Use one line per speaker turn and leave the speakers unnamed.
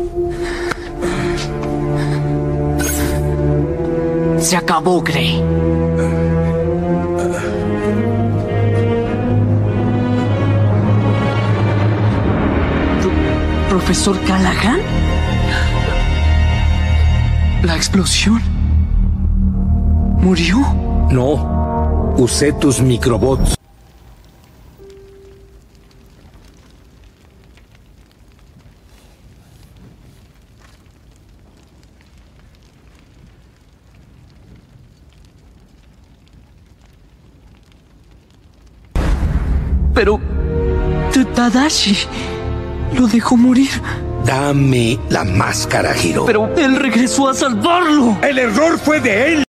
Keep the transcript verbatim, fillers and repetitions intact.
Se acabó, Gray. ¿Profesor Callahan? ¿La explosión? ¿Murió?
No. Usé tus microbots.
Pero... Tadashi lo dejó morir.
Dame la máscara, Hiro.
Pero él regresó a salvarlo.
El error fue de él.